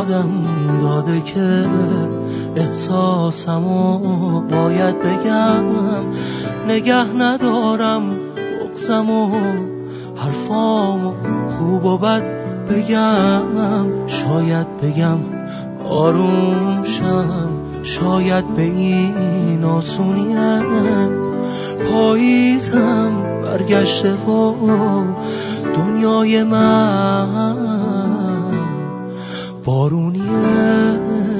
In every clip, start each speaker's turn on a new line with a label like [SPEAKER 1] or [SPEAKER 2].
[SPEAKER 1] یادم داده که احساسمو باید بگم، نگه ندارم بغضمو، حرفامو خوب و بد بگم. شاید بگم آروم شم، شاید به این آسونیه. پاییزم برگشته و دنیای من بارونیه.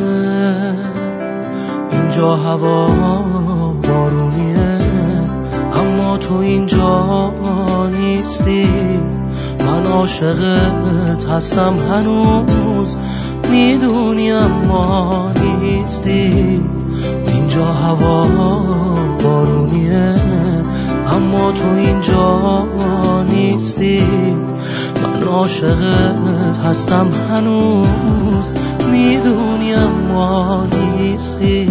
[SPEAKER 1] اینجا هوا بارونیه، اما تو اینجا نیستی. من عاشقت هستم هنوز، میدونی اما نیستی. اینجا هوا بارونیه، اما تو اینجا نیستی. من عاشقت هستم هنوز، میدونی اما نیستی.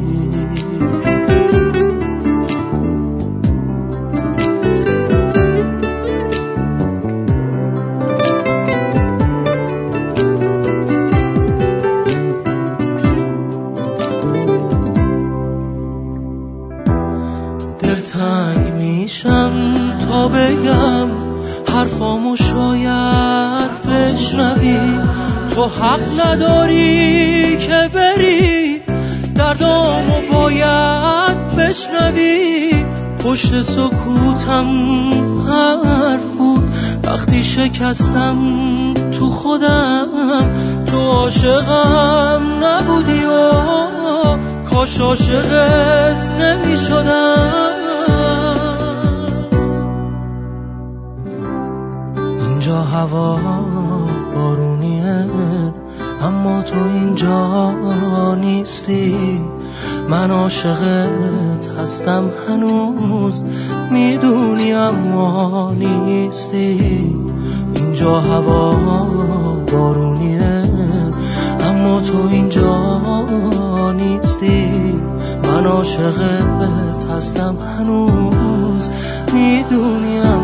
[SPEAKER 1] دلتنگ میشم تا بگم حرفامو شاید بشنوی. تو حق نداری که بری، دردامو باید بشنوی. پشت سکوتم حرف بود وقتی شکستم تو خودم. تو عاشقم نبودی و کاش عاشقت نمیشدم. اینجا هوا بارونیه، اما تو اینجا نیستی. من عاشقت هستم هنوز، میدونی اما نیستی. اینجا هوا بارونیه، اما تو اینجا نیستی. من عاشقت هستم هنوز، میدونی